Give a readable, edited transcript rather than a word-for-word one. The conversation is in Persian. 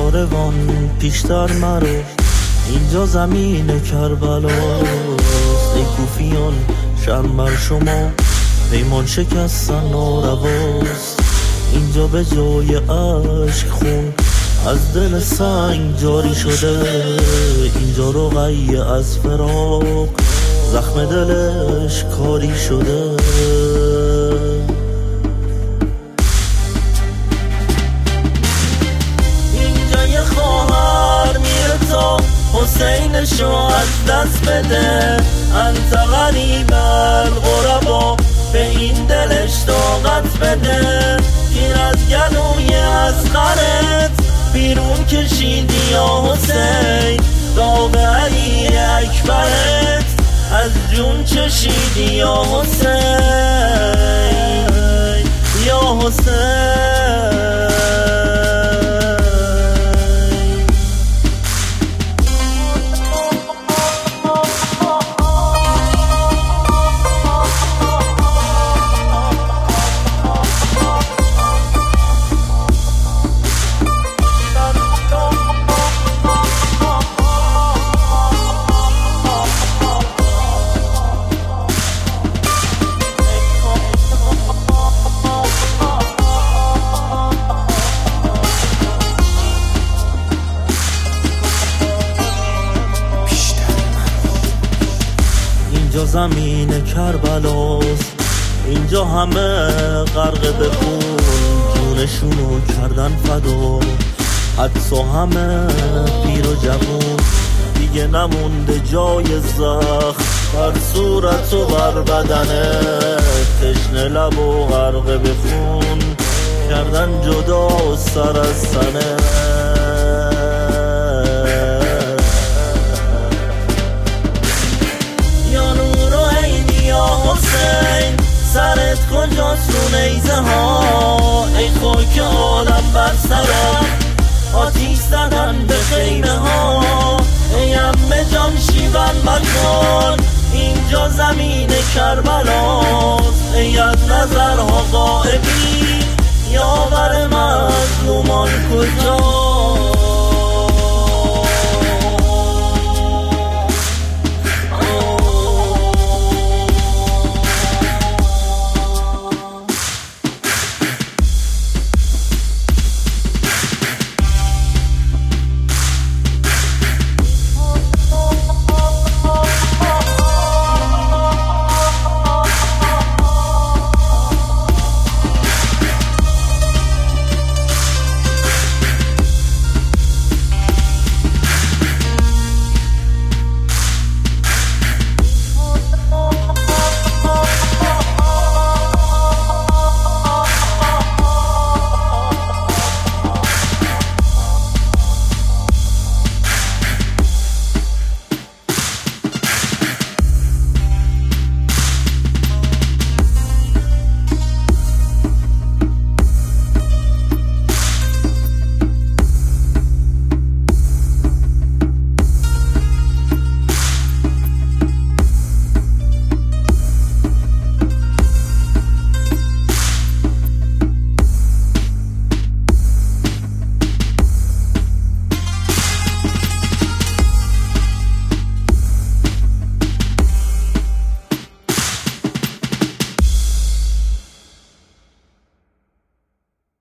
کاروان پیشتر مرو، اینجا زمین کربلاست. ای کوفیان شرم بر شما، پیمان شکستن نارواست. اینجا به جای عشق خون از دل سنگ جاری شده. اینجا رقیه از فراق زخم دلش کاری شده. اینجا یه خواهر میره تا حسینشو از دست بده. انت غریب الغربا، به این دلش طاقت بده. گیر از گلوی اصغرت بیرون کشیدی یا حسین. داغ علی اکبرت از جون چشیدی یا حسین، یا حسین. اینجا زمین کربلاست، اینجا همه غرق به خون، جونشونو کردن فدا. حدسا همه پیر و جوون، دیگه نمونده جای زخم بر صورت و بر بدنه. تشنه لب و غرق به خون کردن جدا سر از سنه. سرت کجاست رو نیزه ها؟ ای خاک عالم بر سرم آتیش زدن به خیمه ها. ای عمه جان شیون مکن، اینجا زمین کربلاست. ای از نظرها غائبی، یاور مظلومان کجا؟